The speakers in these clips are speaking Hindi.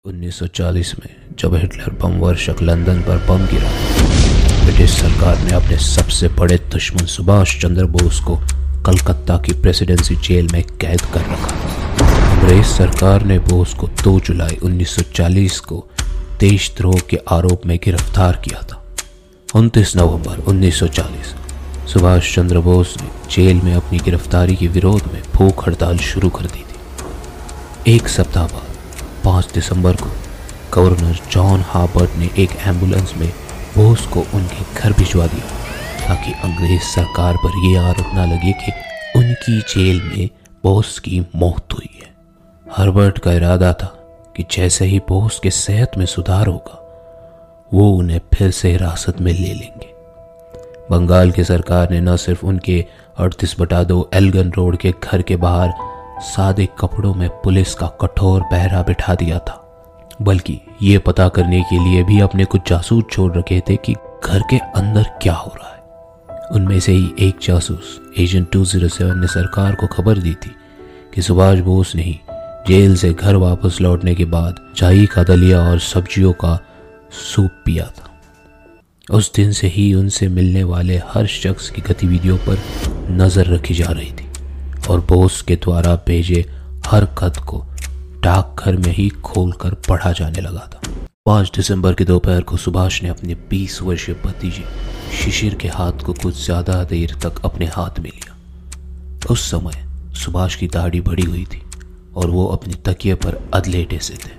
1940 में जब हिटलर बम वर्षक लंदन पर बम गिरा, ब्रिटिश सरकार ने अपने सबसे बड़े दुश्मन सुभाष चंद्र बोस को कलकत्ता की प्रेसिडेंसी जेल में कैद कर रखा। अंग्रेज सरकार ने बोस को 2 जुलाई 1940 को देशद्रोह के आरोप में गिरफ्तार किया था। 29 नवंबर 1940 सुभाष चंद्र बोस ने जेल में अपनी गिरफ्तारी के विरोध में भूख हड़ताल शुरू कर दी थी। एक सप्ताह बाद 5 दिसंबर को गवर्नर जॉन हार्वर्ड ने एक एम्बुलेंस में बोस को उनके घर भिजवा दिया ताकि अंग्रेज सरकार पर यह आरोप न लगे कि उनकी जेल में बोस की मौत हुई है। हार्वर्ड का इरादा था कि जैसे ही बोस के सेहत में सुधार होगा वो उन्हें फिर से हिरासत में ले लेंगे। बंगाल की सरकार ने न सिर्फ उनके 38/2 एल्गन रोड के घर के बाहर सादे कपड़ों में पुलिस का कठोर पहरा बिठा दिया था, बल्कि ये पता करने के लिए भी अपने कुछ जासूस छोड़ रखे थे कि घर के अंदर क्या हो रहा है। उनमें से ही एक जासूस एजेंट 207 ने सरकार को खबर दी थी कि सुभाष बोस ने ही जेल से घर वापस लौटने के बाद चाय का दलिया और सब्जियों का सूप पिया था। उस दिन से ही उनसे मिलने वाले हर शख्स की गतिविधियों पर नजर रखी जा रही थी और बोस के द्वारा भेजे हर खत को डाकघर में ही खोलकर पढ़ा जाने लगा था। 5 दिसंबर की दोपहर को सुभाष ने अपने 20 वर्षीय भतीजे शिशिर के हाथ को कुछ ज्यादा देर तक अपने हाथ में लिया। उस समय सुभाष की दाढ़ी बढ़ी हुई थी और वो अपने तकिए पर अधलेटे से थे।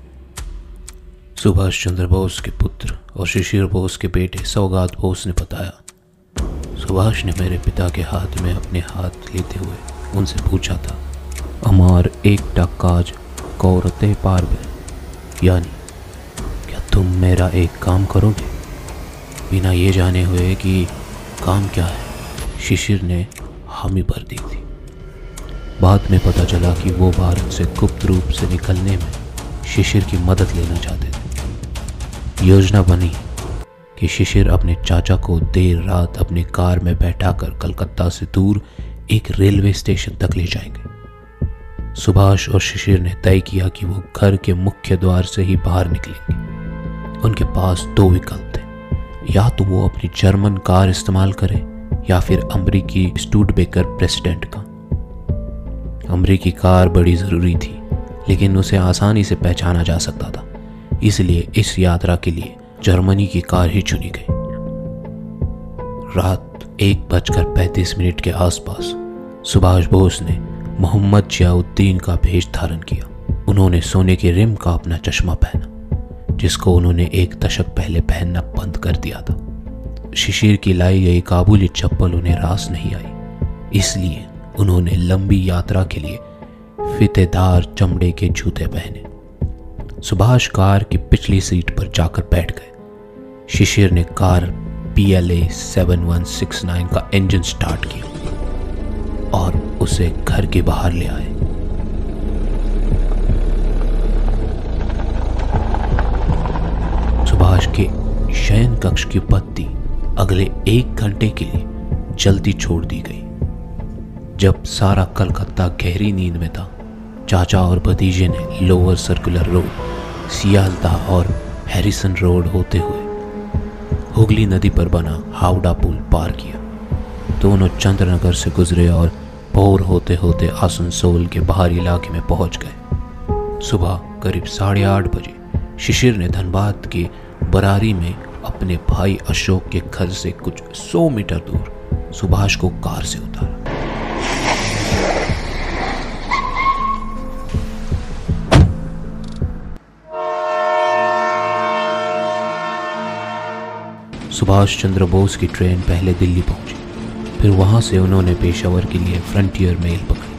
सुभाष चंद्र बोस के पुत्र और शिशिर बोस के बेटे सौगात बोस ने बताया, सुभाष ने मेरे पिता के हाथ में अपने हाथ लेते हुए उनसे पूछा था, अमार एकटा काज कौरते पारबे, यानी क्या तुम मेरा एक काम करोगे? बिना ये जाने हुए कि काम क्या है, शिशिर ने हामी भर दी थी। बाद में पता चला कि वो भारत से गुप्त रूप से निकलने में शिशिर की मदद लेना चाहते थे। योजना बनी कि शिशिर अपने चाचा को देर रात अपनी कार में बैठाकर कलकत्ता से दूर एक रेलवे स्टेशन तक ले जाएंगे। सुभाष और शिशिर ने तय किया कि वो घर के मुख्य द्वार से ही बाहर निकलेंगे। उनके पास 2 विकल्प थे, या तो वो अपनी जर्मन कार इस्तेमाल करें या फिर अमेरिकी स्टूडबेकर प्रेसिडेंट का। अमेरिकी कार बड़ी जरूरी थी, लेकिन उसे आसानी से पहचाना जा सकता था, इसलिए इस यात्रा के लिए जर्मनी की कार ही चुनी गई। रात 1:35 के आसपास सुभाष बोस ने मोहम्मद जियाउद्दीन का भेष धारण किया। उन्होंने सोने के रिम का अपना चश्मा पहना, जिसको उन्होंने 1 दशक पहले पहनना बंद कर दिया था। शिशिर की लाई गई काबुली चप्पल उन्हें रास नहीं आई, इसलिए उन्होंने लंबी यात्रा के लिए फीतेदार चमड़े के जूते पहने। सुभाष कार की पिछली सीट पर जाकर बैठ गए। शिशिर ने कार PLA 7169 का इंजन स्टार्ट किया और उसे घर के बाहर ले आए। सुभाष के शयन कक्ष की बत्ती अगले 1 घंटे के लिए जल्दी छोड़ दी गई। जब सारा कलकत्ता गहरी नींद में था, चाचा और भतीजे ने लोअर सर्कुलर रोड, सियालदाह और हैरिसन रोड होते हुए हुगली नदी पर बना हावड़ा पुल पार किया। दोनों चंद्रनगर से गुजरे और भोर होते होते आसनसोल के बाहरी इलाके में पहुंच गए। सुबह करीब 8:30 बजे शिशिर ने धनबाद के बरारी में अपने भाई अशोक के घर से कुछ 100 मीटर दूर सुभाष को कार से उतारा। सुभाष चंद्र बोस की ट्रेन पहले दिल्ली पहुंची, फिर वहां से उन्होंने पेशावर के लिए फ्रंटियर मेल पकड़ी।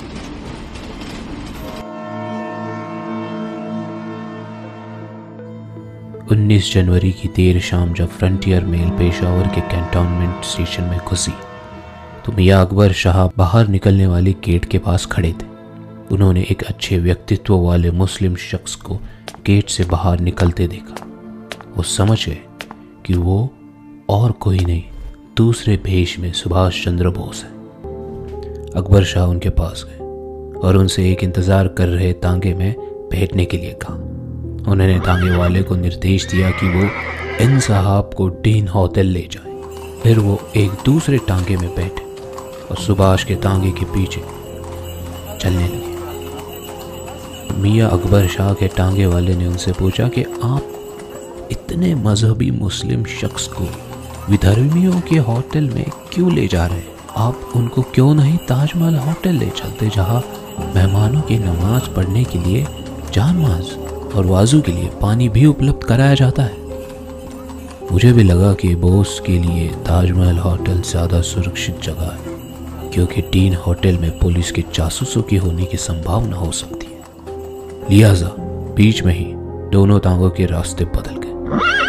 उन्नीस जनवरी की देर शाम जब फ्रंटियर मेल पेशावर के कैंटोनमेंट स्टेशन में घुसी तो मियां अकबर शाह बाहर निकलने वाले गेट के पास खड़े थे। उन्होंने एक अच्छे व्यक्तित्व वाले मुस्लिम शख्स को गेट से बाहर निकलते देखा। वो समझ गए कि वो और कोई नहीं, दूसरे भेष में सुभाष चंद्र बोस है। अकबर शाह उनके पास गए और उनसे एक इंतजार कर रहे तांगे में बैठने के लिए कहा। उन्होंने तांगे वाले को निर्देश दिया कि वो इन साहब को डीन होटल ले जाए। फिर वो एक दूसरे टांगे में बैठे और सुभाष के तांगे के पीछे चलने लगे। मियाँ अकबर शाह के टांगे वाले ने उनसे पूछा कि आप इतने मजहबी मुस्लिम शख्स को विधर्मियों के होटल में क्यों ले जा रहे हैं? आप उनको क्यों नहीं ताजमहल होटल ले चलते, जहाँ मेहमानों की नमाज पढ़ने के लिए जानमाज और वाजू के लिए पानी भी उपलब्ध कराया जाता है। मुझे भी लगा कि बोस के लिए ताजमहल होटल ज़्यादा सुरक्षित जगह है, क्योंकि डीन होटल में पुलिस के जासूसों की होने की संभावना हो सकती है। लिहाजा बीच में ही दोनों टांगों के रास्ते बदल गए।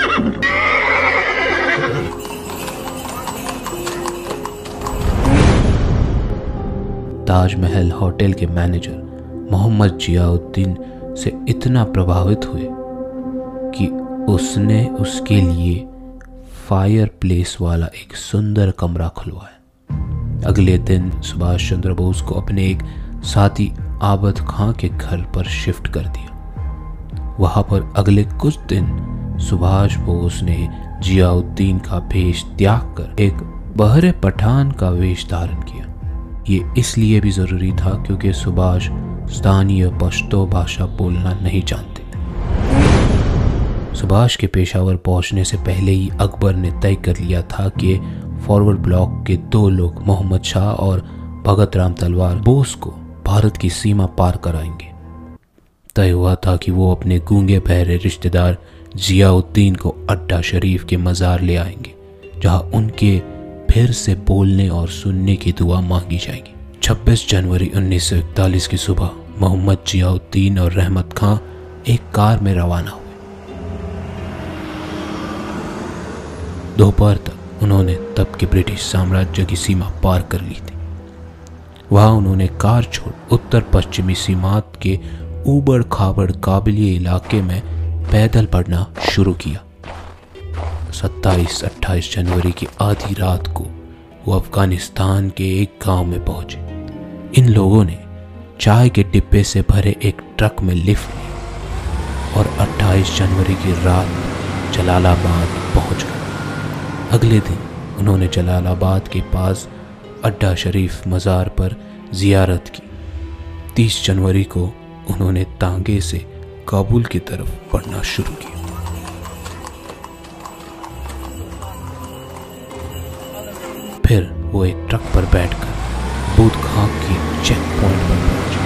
ताजमहल होटल के मैनेजर मोहम्मद जियाउद्दीन से इतना प्रभावित हुए कि उसने उसके लिए फायर प्लेस वाला एक सुंदर कमरा खुलवाया। अगले दिन सुभाष चंद्र बोस को अपने एक साथी आबद खां के घर पर शिफ्ट कर दिया। वहां पर अगले कुछ दिन सुभाष बोस ने जियाउद्दीन का भेष त्याग कर एक बहरे पठान का वेश धारण किया। ये इसलिए भी जरूरी था क्योंकि सुभाष स्थानीय पश्तो भाषा बोलना नहीं जानते थे। सुभाष के पेशावर पहुंचने से पहले ही अकबर ने तय कर लिया था कि फॉरवर्ड ब्लॉक के दो लोग मोहम्मद शाह और भगत राम तलवार बोस को भारत की सीमा पार कराएंगे। तय हुआ था कि वो अपने गूंगे बहरे रिश्तेदार जियाउद्दीन को अड्डा शरीफ के मज़ार ले आएंगे, जहां उनके फिर से बोलने और सुनने की दुआ मांगी जाएगी। 26 जनवरी 1941 की सुबह मोहम्मद जियाउद्दीन और रहमत खां एक कार में रवाना हुए। दोपहर तक उन्होंने तब के ब्रिटिश साम्राज्य की सीमा पार कर ली थी। वहां उन्होंने कार छोड़ उत्तर पश्चिमी सीमांत के ऊबड़ खाबड़ काबिलिये इलाके में पैदल बढ़ना शुरू किया। 27-28 जनवरी की आधी रात को वो अफगानिस्तान के एक गांव में पहुंचे। इन लोगों ने चाय के डिब्बे से भरे एक ट्रक में लिफ्ट ली और 28 जनवरी की रात जलालाबाद पहुंच गए। अगले दिन उन्होंने जलालाबाद के पास अड्डा शरीफ मज़ार पर जियारत की। 30 जनवरी को उन्होंने तांगे से काबुल की तरफ बढ़ना शुरू किया। फिर वो एक ट्रक पर बैठकर बूथ खां की चेक पॉइंट पर पहुंचे।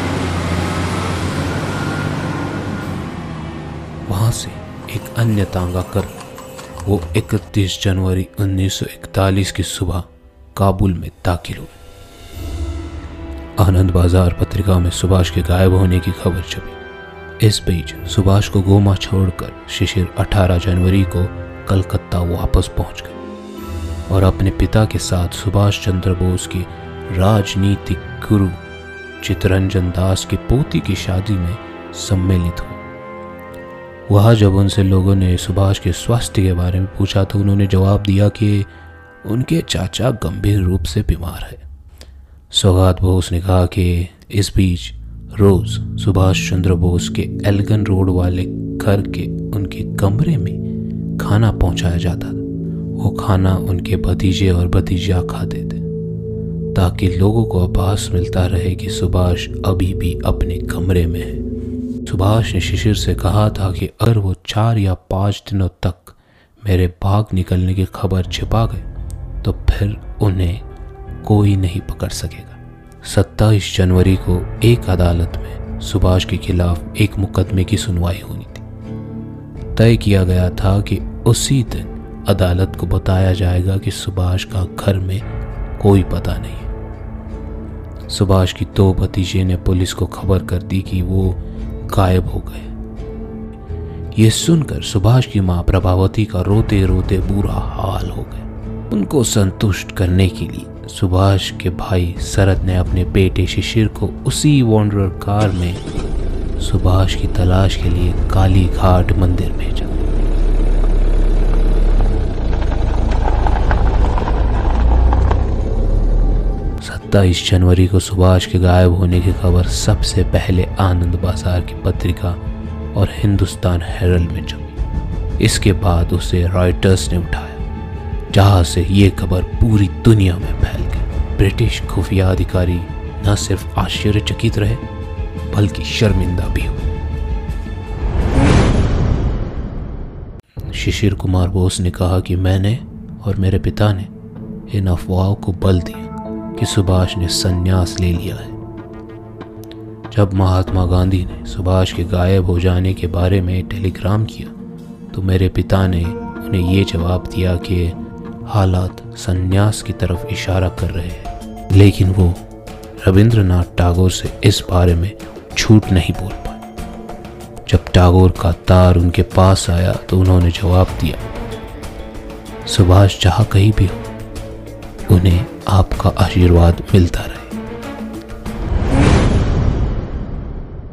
वहां से एक अन्य तांगा कर वो 31 जनवरी 1941 की सुबह काबुल में दाखिल हुए। आनंद बाजार पत्रिका में सुभाष के गायब होने की खबर छपी। इस बीच सुभाष को गोमा छोड़कर शिशिर 18 जनवरी को कलकत्ता वापस पहुंच गए और अपने पिता के साथ सुभाष चंद्र बोस के राजनीतिक गुरु चित्तरंजन दास की पोती की शादी में सम्मिलित हुए। वहां जब उनसे लोगों ने सुभाष के स्वास्थ्य के बारे में पूछा तो उन्होंने जवाब दिया कि उनके चाचा गंभीर रूप से बीमार है। सौगात बोस ने कहा कि इस बीच रोज सुभाष चंद्र बोस के एल्गन रोड वाले घर के उनके कमरे में खाना पहुंचाया जाता था। वो खाना उनके भतीजे और भतीजा खाते थे ताकि लोगों को आभास मिलता रहे कि सुभाष अभी भी अपने कमरे में है। सुभाष ने शिशिर से कहा था कि अगर वो 4 या 5 दिनों तक मेरे भाग निकलने की खबर छिपा गए तो फिर उन्हें कोई नहीं पकड़ सकेगा। 27 जनवरी को एक अदालत में सुभाष के खिलाफ एक मुकदमे की सुनवाई होनी थी। तय किया गया था कि उसी दिन अदालत को बताया जाएगा कि सुभाष का घर में कोई पता नहीं है। सुभाष की 2 भतीजे ने पुलिस को खबर कर दी कि वो गायब हो गए। ये सुनकर सुभाष की मां प्रभावती का रोते रोते बुरा हाल हो गया। उनको संतुष्ट करने के लिए सुभाष के भाई शरद ने अपने बेटे शिशिर को उसी वॉन्डरर कार में सुभाष की तलाश के लिए काली घाट मंदिर भेजा। सत्ताईस जनवरी को सुभाष के गायब होने की खबर सबसे पहले आनंद बाजार की पत्रिका और हिंदुस्तान हेरल्ड में छपी। इसके बाद उसे रॉयटर्स ने उठाया, जहां से ये खबर पूरी दुनिया में फैल गई। ब्रिटिश खुफिया अधिकारी न सिर्फ आश्चर्यचकित रहे बल्कि शर्मिंदा भी हुए। शिशिर कुमार बोस ने कहा कि मैंने और मेरे पिता ने इन अफवाहों को बल दिया कि सुभाष ने संन्यास ले लिया है। जब महात्मा गांधी ने सुभाष के गायब हो जाने के बारे में टेलीग्राम किया तो मेरे पिता ने उन्हें ये जवाब दिया कि हालात संन्यास की तरफ इशारा कर रहे हैं, लेकिन वो रविंद्रनाथ टैगोर से इस बारे में झूठ नहीं बोल पाए। जब टैगोर का तार उनके पास आया तो उन्होंने जवाब दिया, सुभाष जहाँ कहीं भी हो उन्हें आपका आशीर्वाद मिलता रहे।